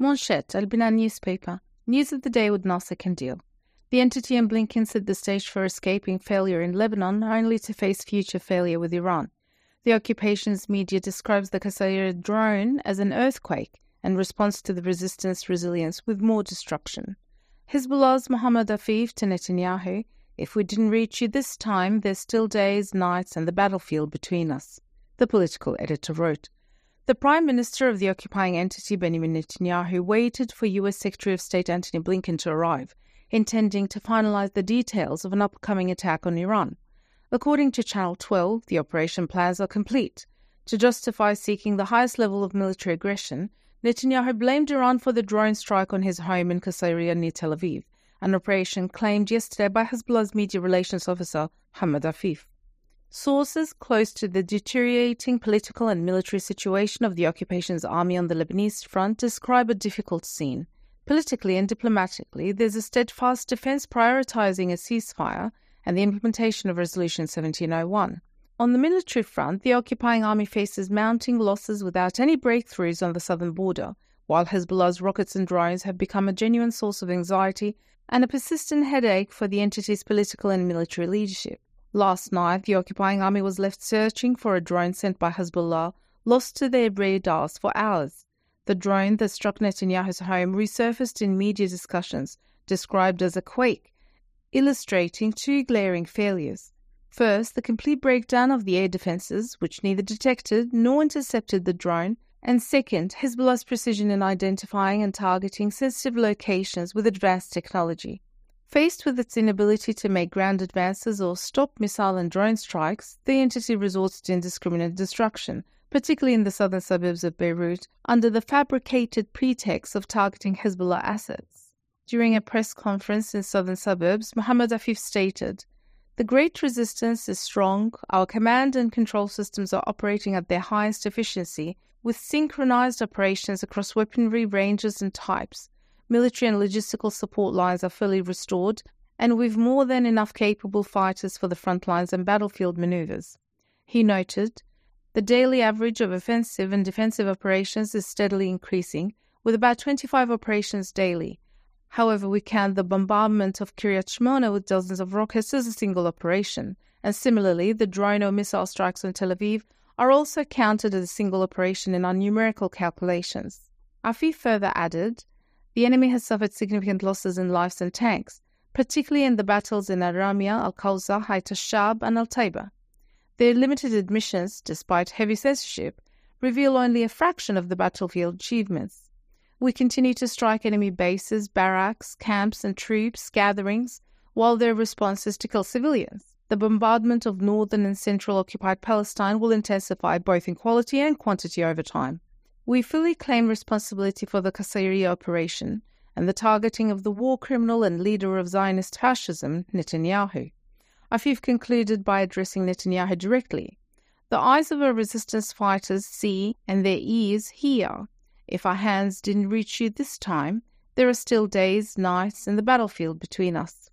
Manchette, Al-Banan newspaper. News of the day with Nasser Kandil. The entity in Blinken set the stage for escaping failure in Lebanon, only to face future failure with Iran. The occupation's media describes the Qusayr drone as an earthquake and responds to the resistance resilience with more destruction. Hezbollah's Mohammad Afif to Netanyahu, "If we didn't reach you this time, there's still days, nights, and the battlefield between us," the political editor wrote. The Prime Minister of the occupying entity, Benjamin Netanyahu, waited for U.S. Secretary of State Antony Blinken to arrive, intending to finalize the details of an upcoming attack on Iran. According to Channel 12, the operation plans are complete. To justify seeking the highest level of military aggression, Netanyahu blamed Iran for the drone strike on his home in Qusayr near Tel Aviv, an operation claimed yesterday by Hezbollah's media relations officer, Mohammad Afif. Sources close to the deteriorating political and military situation of the occupation's army on the Lebanese front describe a difficult scene. Politically and diplomatically, there's a steadfast defense prioritizing a ceasefire and the implementation of Resolution 1701. On the military front, the occupying army faces mounting losses without any breakthroughs on the southern border, while Hezbollah's rockets and drones have become a genuine source of anxiety and a persistent headache for the entity's political and military leadership. Last night, the occupying army was left searching for a drone sent by Hezbollah, lost to their radars for hours. The drone that struck Netanyahu's home resurfaced in media discussions, described as a quake, illustrating two glaring failures. First, the complete breakdown of the air defenses, which neither detected nor intercepted the drone, and second, Hezbollah's precision in identifying and targeting sensitive locations with advanced technology. Faced with its inability to make ground advances or stop missile and drone strikes, the entity resorts to indiscriminate destruction, particularly in the southern suburbs of Beirut, under the fabricated pretext of targeting Hezbollah assets. During a press conference in southern suburbs, Mohammad Afif stated, "The great resistance is strong. Our command and control systems are operating at their highest efficiency, with synchronized operations across weaponry ranges and types. Military and logistical support lines are fully restored, and we've more than enough capable fighters for the front lines and battlefield maneuvers." He noted, "The daily average of offensive and defensive operations is steadily increasing, with about 25 operations daily. However, we count the bombardment of Kiryat Shmona with dozens of rockets as a single operation, and similarly, the drone or missile strikes on Tel Aviv are also counted as a single operation in our numerical calculations." Afif further added, "The enemy has suffered significant losses in lives and tanks, particularly in the battles in Al-Ramia, Al-Qawza, Hayt al-Shab, and Al-Taiba. Their limited admissions, despite heavy censorship, reveal only a fraction of the battlefield achievements. We continue to strike enemy bases, barracks, camps, and troops, gatherings, while their response is to kill civilians. The bombardment of northern and central occupied Palestine will intensify both in quality and quantity over time. We fully claim responsibility for the Qusayr operation and the targeting of the war criminal and leader of Zionist fascism, Netanyahu." Afif concluded by addressing Netanyahu directly, "The eyes of our resistance fighters see and their ears hear. If our hands didn't reach you this time, there are still days, nights, and the battlefield between us."